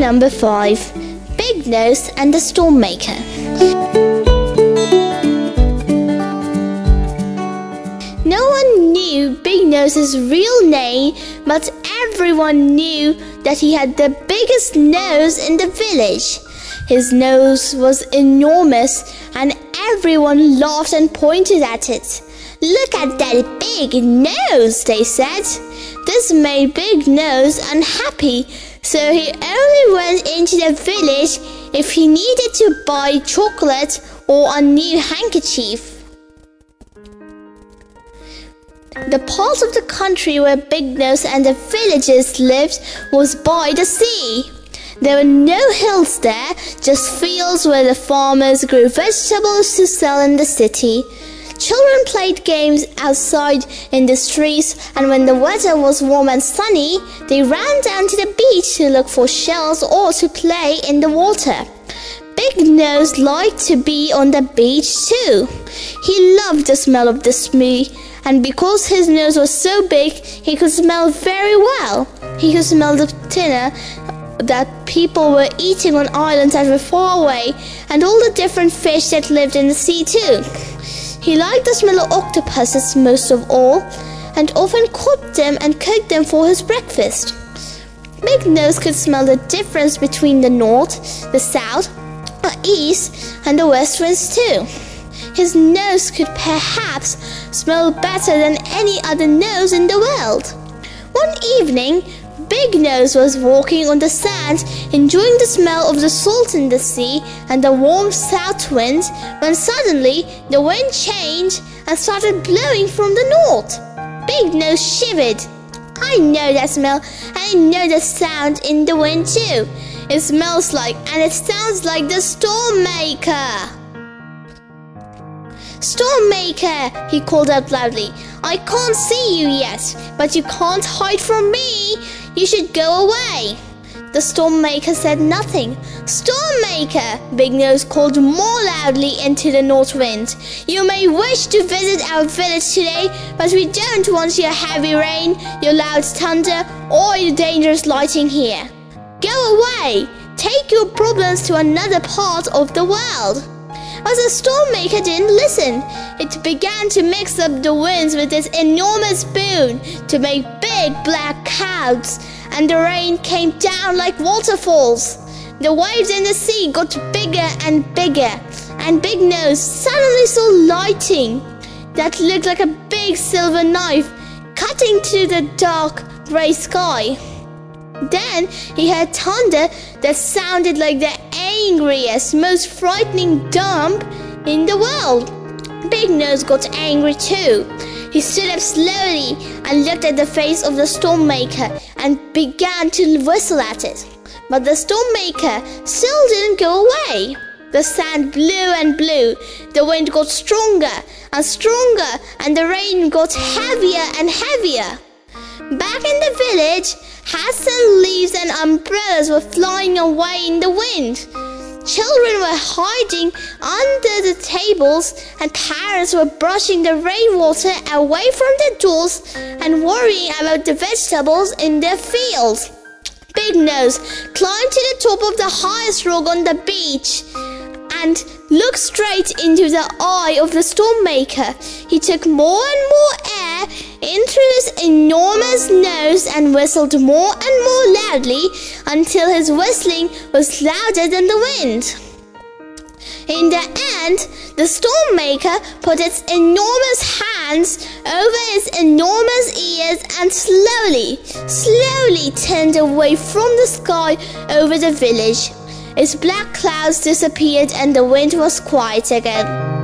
number 5. Big Nose and the Storm Maker. No one knew Big Nose's real name, but everyone knew that he had the biggest nose in the village. His nose was enormous, and everyone laughed and pointed at it. "Look at that big nose," they said. This made Big Nose unhappy, so he only went into the village if he needed to buy chocolate or a new handkerchief. The part of the country where Big Nose and the villagers lived was by the sea. There were no hills there, just fields where the farmers grew vegetables to sell in the city. Children played games outside in the streets, and when the weather was warm and sunny, they ran down to the beach to look for shells or to play in the water. Big Nose liked to be on the beach too. He loved the smell of the sea, and because his nose was so big, he could smell very well. He could smell the tuna that people were eating on islands that were far away, and all the different fish that lived in the sea too. He liked the smell of octopuses most of all, and often caught them and cooked them for his breakfast. Big Nose could smell the difference between the north, the south, the east, and the west winds too. His nose could perhaps smell better than any other nose in the world. One evening, Big Nose was walking on the sand, enjoying the smell of the salt in the sea and the warm south wind, when suddenly the wind changed and started blowing from the north. Big Nose shivered. "I know that smell, and I know the sound in the wind too. It smells like and it sounds like the Storm Maker." "Storm Maker," he called out loudly, "I can't see you yet, but you can't hide from me. You should go away." The Storm Maker said nothing. "Storm Maker," Big Nose called more loudly into the north wind, "you may wish to visit our village today, but we don't want your heavy rain, your loud thunder, or your dangerous lightning here. Go away. Take your problems to another part of the world." But the Storm Maker didn't listen. It began to mix up the winds with its enormous spoon to make big black clouds, and the rain came down like waterfalls. The waves in the sea got bigger and bigger, and Big Nose suddenly saw lightning that looked like a big silver knife cutting through the dark grey sky. Then he heard thunder that sounded like the angriest, most frightening dump in the world. Big Nose got angry too. He stood up slowly and looked at the face of the Storm Maker and began to whistle at it. But the Storm Maker still didn't go away. The sand blew and blew. The wind got stronger and stronger, and the rain got heavier and heavier. Back in the village, hats and leaves and umbrellas were flying away in the wind. Children were hiding under the tables, and parents were brushing the rainwater away from their doors and worrying about the vegetables in their fields. Big Nose climbed to the top of the highest rock on the beach and looked straight into the eye of the Storm Maker. He took more and more air in through his enormous nose and whistled more and more loudly until his whistling was louder than the wind. In the end, the Storm Maker put its enormous hands over his enormous ears and slowly turned away from the sky over the village. Its black clouds disappeared and the wind was quiet again.